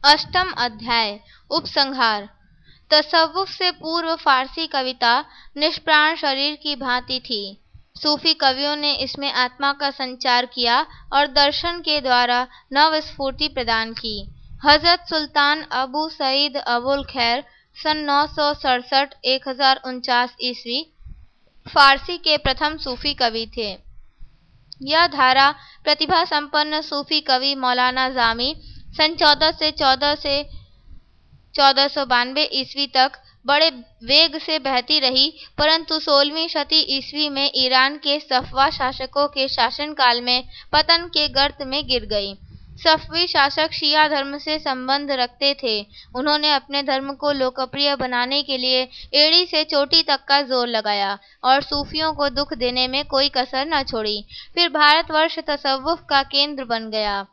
अष्टम अध्याय उपसंहार। तसव्वुफ से पूर्व फारसी कविता निष्प्राण शरीर की भांति थी। सूफी कवियों ने इसमें आत्मा का संचार किया और दर्शन के द्वारा नव स्फूर्ति प्रदान की। हजरत सुल्तान अबू सईद अबुल खैर सन 967-1049 ईस्वी फारसी के प्रथम सूफी कवि थे। यह धारा प्रतिभा संपन्न सूफी कवि मौलाना जामी सन 1492 ईस्वी तक बड़े वेग से बहती रही, परंतु 16वीं शती ईस्वी में ईरान के सफवा शासकों के शासनकाल में पतन के गर्त में गिर गई। सफवी शासक शिया धर्म से संबंध रखते थे। उन्होंने अपने धर्म को लोकप्रिय बनाने के लिए एड़ी से चोटी तक का जोर लगाया और सूफियों को दुख देने में कोई कसर न छोड़ी। फिर भारतवर्ष तसव्वुफ का केंद्र बन गया।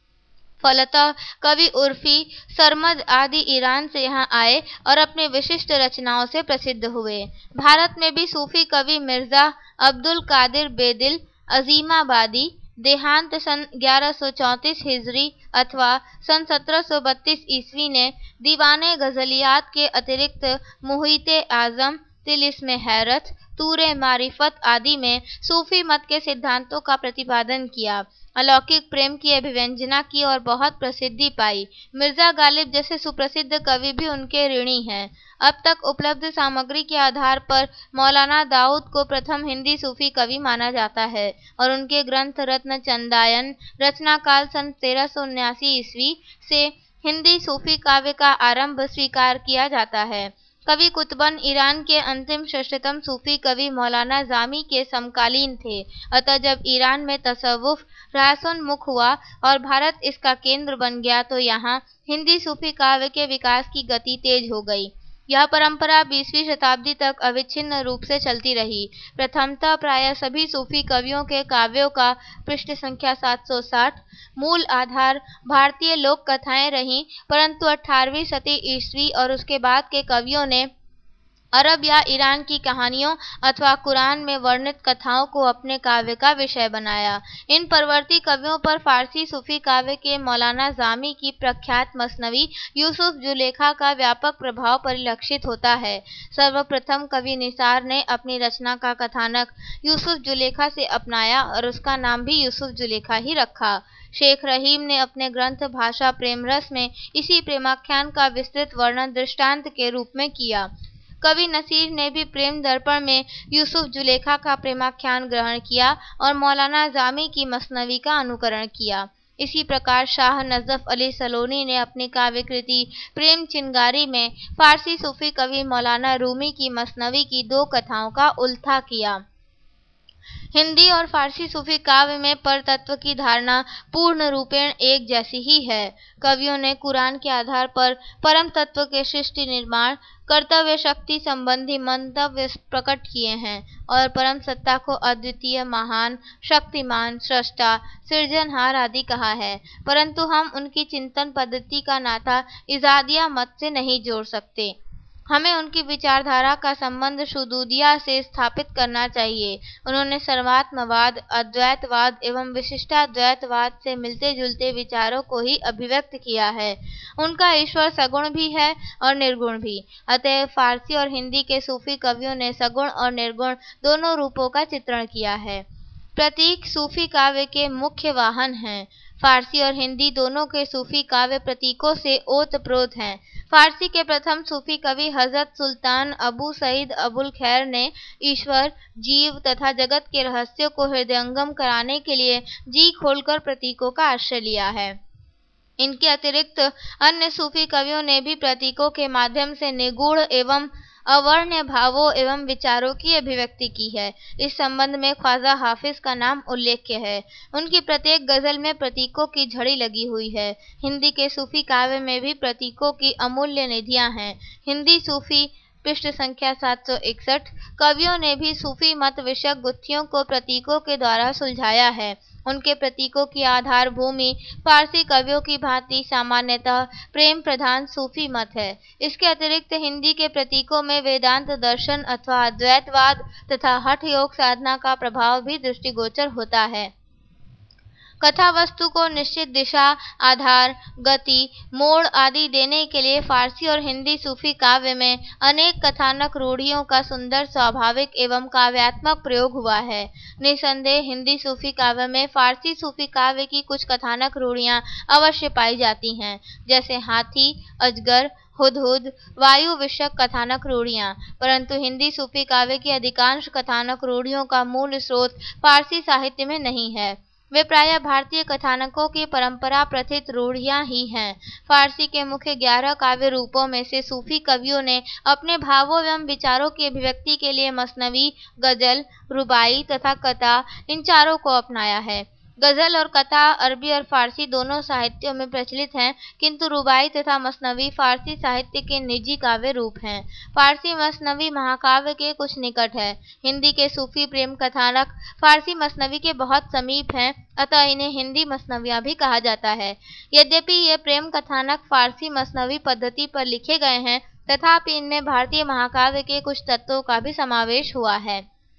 फलतः कवि उर्फी, सरमद आदि ईरान से यहाँ आए और अपने विशिष्ट रचनाओं से प्रसिद्ध हुए। भारत में भी सूफी कवि मिर्जा अब्दुल कादिर बेदिल अजीमाबादी देहांत सन 1134 हिजरी अथवा सन 1732 ईस्वी ने दीवाने गजलियात के अतिरिक्त मुहिते आजम, तिलिस्मे हैरत, तूरे मारिफत आदि में सूफी मत के सिद्धांतों का प्रतिपादन किया। अलौकिक प्रेम की अभिव्यंजना की और बहुत प्रसिद्धि पाई। मिर्जा गालिब जैसे सुप्रसिद्ध कवि भी उनके ऋणी हैं। अब तक उपलब्ध सामग्री के आधार पर मौलाना दाऊद को प्रथम हिंदी सूफी कवि माना जाता है और उनके ग्रंथ रत्न चंदायन रचना काल सन 1379 ईस्वी से हिंदी सूफी काव्य का आरंभ स्वीकार किया जाता है। कवि कुतुबन ईरान के अंतिम श्रेष्ठतम सूफी कवि मौलाना जामी के समकालीन थे। अतः जब ईरान में तसव्वुफ ह्रासोन्मुख हुआ और भारत इसका केंद्र बन गया तो यहाँ हिंदी सूफी काव्य के विकास की गति तेज हो गई। यह परंपरा 20वीं शताब्दी तक अविच्छिन्न रूप से चलती रही। प्रथमतः प्राय सभी सूफी कवियों के काव्यों का पृष्ठ संख्या 760 मूल आधार भारतीय लोक कथाएं रहीं, परंतु 18वीं शती ईस्वी और उसके बाद के कवियों ने अरब या ईरान की कहानियों अथवा कुरान में वर्णित कथाओं को अपने काव्य का विषय बनाया। इन परवर्ती कवियों पर फारसी सूफी काव्य के मौलाना जामी की प्रख्यात मसनवी यूसुफ जुलेखा का व्यापक प्रभाव परिलक्षित होता है। सर्वप्रथम कवि निसार ने अपनी रचना का कथानक यूसुफ जुलेखा से अपनाया और उसका नाम भी यूसुफ जुलेखा ही रखा। शेख रहीम ने अपने ग्रंथ भाषा प्रेम रस में इसी प्रेमाख्यान का विस्तृत वर्णन दृष्टांत के रूप में किया। कवि नसीर ने भी प्रेम दर्पण में यूसुफ जुलेखा का प्रेमाख्यान ग्रहण किया और मौलाना जामी की मसनवी का अनुकरण किया। इसी प्रकार शाह नजफ अली सलोनी ने अपनी काव्य कृति प्रेम चिंगारी में फारसी सूफी कवि मौलाना रूमी की मसनवी की 2 कथाओं का उल्था किया। हिंदी और फारसी सूफी काव्य में परतत्व की धारणा पूर्ण रूपेण एक जैसी ही है। कवियों ने कुरान के आधार पर परम तत्व के सृष्टि निर्माण कर्तव्य शक्ति संबंधी मंतव्य प्रकट किए हैं और परम सत्ता को अद्वितीय, महान, शक्तिमान, सृष्टा, सृजनहार आदि कहा है, परंतु हम उनकी चिंतन पद्धति का नाता इजादिया मत से नहीं जोड़ सकते। हमें उनकी विचारधारा का संबंध शुद्धूदिया से स्थापित करना चाहिए। उन्होंने सर्वात्मवाद, अद्वैतवाद एवं विशिष्टाद्वैतवाद से मिलते जुलते विचारों को ही अभिव्यक्त किया है। उनका ईश्वर सगुण भी है और निर्गुण भी। अतः फारसी और हिंदी के सूफी कवियों ने सगुण और निर्गुण दोनों रूपों का चित्रण किया है। प्रतीक सूफी काव्य के मुख्य वाहन हैं। फारसी और हिंदी दोनों के सूफी काव्य प्रतीकों से ओतप्रोत हैं। फारसी के प्रथम सूफी कवि हजरत सुल्तान अबू सईद अबुल खैर ने ईश्वर, जीव तथा जगत के रहस्यों को हृदयंगम कराने के लिए जी खोलकर प्रतीकों का आश्रय लिया है। इनके अतिरिक्त अन्य सूफी कवियों ने भी प्रतीकों के माध्यम से निगूढ़ एवं अवर्ण्य भावों एवं विचारों की अभिव्यक्ति की है। इस संबंध में ख्वाजा हाफिज का नाम उल्लेख्य है। उनकी प्रत्येक गजल में प्रतीकों की झड़ी लगी हुई है। हिंदी के सूफी काव्य में भी प्रतीकों की अमूल्य निधियां हैं। हिंदी सूफी पृष्ठ संख्या 761 कवियों ने भी सूफी मत विषयक गुत्थियों को प्रतीकों के द्वारा सुलझाया है। उनके प्रतीकों की आधार भूमि फारसी कवियों की भांति सामान्यतः प्रेम प्रधान सूफी मत है। इसके अतिरिक्त हिंदी के प्रतीकों में वेदांत दर्शन अथवा अद्वैतवाद तथा हठ योग साधना का प्रभाव भी दृष्टिगोचर होता है। कथा वस्तु को निश्चित दिशा, आधार, गति, मोड़ आदि देने के लिए फारसी और हिंदी सूफी काव्य में अनेक कथानक रूढ़ियों का सुंदर, स्वाभाविक एवं काव्यात्मक प्रयोग हुआ है। निसंदेह हिंदी सूफी काव्य में फारसी सूफी काव्य की कुछ कथानक रूढ़ियां अवश्य पाई जाती हैं, जैसे हाथी, अजगर, हुदहुद, वायु विषयक कथानक रूढ़ियां, परंतु हिंदी सूफी काव्य की अधिकांश कथानक रूढ़ियों का मूल स्रोत फारसी साहित्य में नहीं है। वे प्रायः भारतीय कथानकों की परंपरा प्रथित रूढ़ियां ही हैं। फारसी के मुख्य 11 काव्य रूपों में से सूफी कवियों ने अपने भावों एवं विचारों की अभिव्यक्ति के लिए मसनवी, गजल, रुबाई तथा कथा इन चारों को अपनाया है। गजल और कथा अरबी और फारसी दोनों साहित्यों में प्रचलित हैं, किंतु रुबाई तथा मसनवी फारसी साहित्य के निजी काव्य रूप हैं। फारसी मसनवी महाकाव्य के कुछ निकट है। हिंदी के सूफी प्रेम कथानक फारसी मसनवी के बहुत समीप हैं, अतः इन्हें हिंदी मसनवियाँ भी कहा जाता है। यद्यपि ये प्रेम कथानक फारसी मसनवी पद्धति पर लिखे गए हैं, तथापि इनमें भारतीय महाकाव्य के कुछ तत्वों का भी समावेश हुआ है।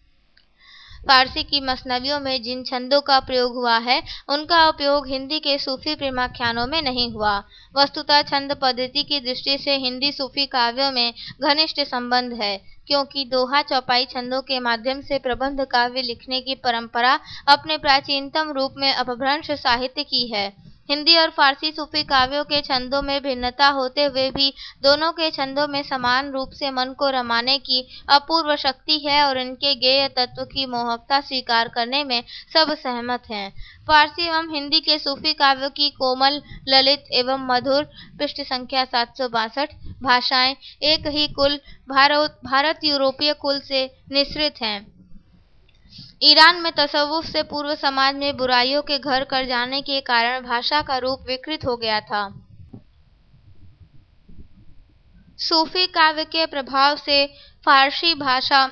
फारसी की मसनवियों में जिन छंदों का प्रयोग हुआ है, उनका उपयोग हिंदी के सूफी प्रेमाख्यानों में नहीं हुआ। वस्तुतः छंद पद्धति की दृष्टि से हिंदी सूफी काव्यों में घनिष्ठ संबंध है, क्योंकि दोहा चौपाई छंदों के माध्यम से प्रबंध काव्य लिखने की परंपरा अपने प्राचीनतम रूप में अपभ्रंश साहित्य की है। हिंदी और फारसी सूफी काव्यों के छंदों में भिन्नता होते हुए भी दोनों के छंदों में समान रूप से मन को रमाने की अपूर्व शक्ति है और इनके गेय तत्व की मोहकता स्वीकार करने में सब सहमत हैं। फारसी एवं हिंदी के सूफी काव्यों की कोमल, ललित एवं मधुर पृष्ठ संख्या 762 भाषाएं एक ही कुल भारत यूरोपीय कुल से निःसृत हैं। ईरान में तसव्वुफ से पूर्व समाज में बुराइयों के घर कर जाने के कारण भाषा का रूप विकृत हो गया था। सूफी काव्य के प्रभाव से फारसी भाषा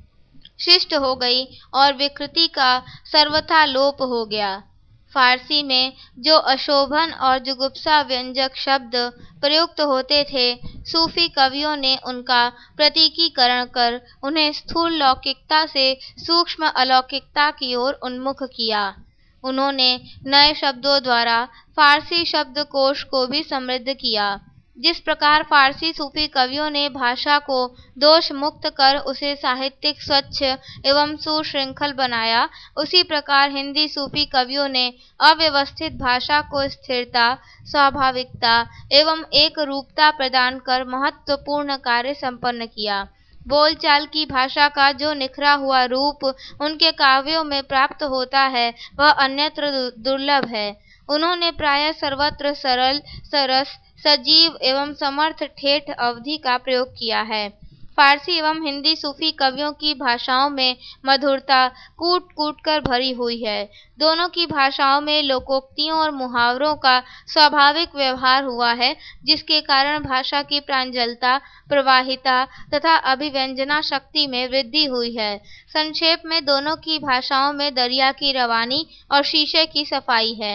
शिष्ट हो गई और विकृति का सर्वथा लोप हो गया। फारसी में जो अशोभन और जुगुप्सा व्यंजक शब्द प्रयुक्त होते थे, सूफी कवियों ने उनका प्रतीकीकरण कर उन्हें स्थूल लौकिकता से सूक्ष्म अलौकिकता की ओर उन्मुख किया। उन्होंने नए शब्दों द्वारा फारसी शब्दकोश को भी समृद्ध किया। जिस प्रकार फारसी सूफी कवियों ने भाषा को दोष मुक्त कर उसे साहित्यिक, स्वच्छ एवं सुशृंखल बनाया, उसी प्रकार हिंदी सूफी कवियों ने अव्यवस्थित भाषा को स्थिरता, स्वाभाविकता एवं एक रूपता प्रदान कर महत्वपूर्ण कार्य संपन्न किया। बोलचाल की भाषा का जो निखरा हुआ रूप उनके काव्यों में प्राप्त होता है, वह अन्यत्र दुर्लभ है। उन्होंने प्रायः सर्वत्र सरल, सरस, सजीव एवं समर्थ ठेठ अवधि का प्रयोग किया है। फारसी एवं हिंदी सूफी कवियों की भाषाओं में मधुरता कूट कूट कर भरी हुई है। दोनों की भाषाओं में लोकोक्तियों और मुहावरों का स्वाभाविक व्यवहार हुआ है, जिसके कारण भाषा की प्रांजलता, प्रवाहिता तथा अभिव्यंजना शक्ति में वृद्धि हुई है। संक्षेप में दोनों की भाषाओं में दरिया की रवानी और शीशे की सफाई है।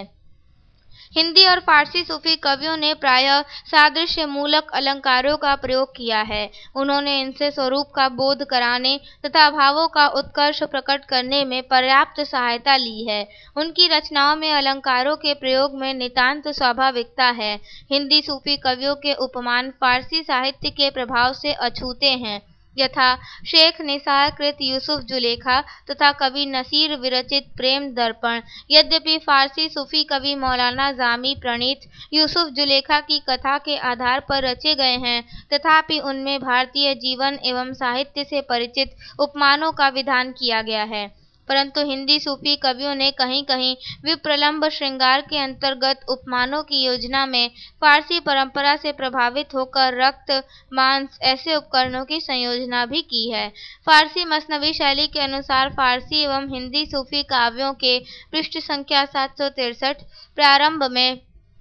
हिंदी और फारसी सूफी कवियों ने प्रायः सादृश्य मूलक अलंकारों का प्रयोग किया है। उन्होंने इनसे स्वरूप का बोध कराने तथा भावों का उत्कर्ष प्रकट करने में पर्याप्त सहायता ली है। उनकी रचनाओं में अलंकारों के प्रयोग में नितांत स्वाभाविकता है। हिंदी सूफी कवियों के उपमान फारसी साहित्य के प्रभाव से अछूते हैं, यथा शेख निसार कृत यूसुफ जुलेखा तथा कवि नसीर विरचित प्रेम दर्पण। यद्यपि फारसी सूफी कवि मौलाना जामी प्रणीत यूसुफ जुलेखा की कथा के आधार पर रचे गए हैं, तथापि उनमें भारतीय जीवन एवं साहित्य से परिचित उपमानों का विधान किया गया है। परंतु हिंदी सूफी कवियों ने कहीं कहीं विप्रलंब श्रृंगार के अंतर्गत उपमानों की योजना में फारसी परंपरा से प्रभावित होकर रक्त, मांस ऐसे उपकरणों की संयोजना भी की है। फारसी मसनवी शैली के अनुसार फारसी एवं हिंदी सूफी काव्यों के पृष्ठ संख्या 763 प्रारंभ में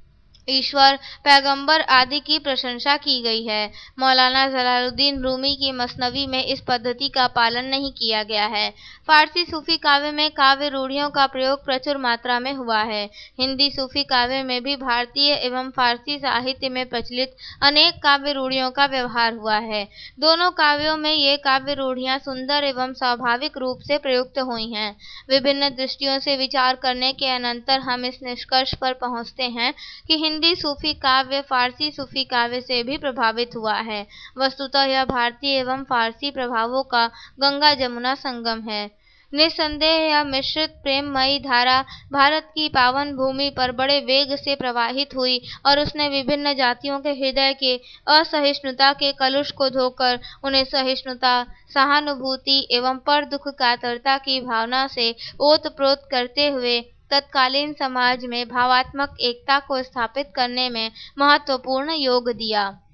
ईश्वर, पैगंबर आदि की प्रशंसा की गई है। मौलाना जलालुद्दीन रूमी की मसनवी में इस पद्धति का पालन नहीं किया गया है। फारसी सूफी काव्य में काव्य रूढ़ियों का प्रयोग प्रचुर मात्रा में हुआ है। हिंदी सूफी काव्य में भी भारतीय एवं फारसी साहित्य में प्रचलित अनेक काव्य रूढ़ियों का व्यवहार हुआ है। दोनों काव्यों में ये काव्य रूढ़ियां सुंदर एवं स्वाभाविक रूप से प्रयुक्त हुई हैं। विभिन्न दृष्टियों से विचार करने के अनंतर हम इस निष्कर्ष पर पहुँचते हैं कि हिंदी सूफी काव्य फारसी सूफी काव्य से भी प्रभावित हुआ है। वस्तुतः यह भारतीय एवं फारसी प्रभावों का गंगा जमुना संगम है। निस्संदेह यह मिश्रित प्रेममयी धारा भारत की पावन भूमि पर बड़े वेग से प्रवाहित हुई और उसने विभिन्न जातियों के हृदय के असहिष्णुता के कलुष को धोकर उन्हें सहिष्णुता, सहानुभूति एवं पर दुख कातरता की भावना से ओतप्रोत करते हुए तत्कालीन समाज में भावात्मक एकता को स्थापित करने में महत्वपूर्ण योग दिया।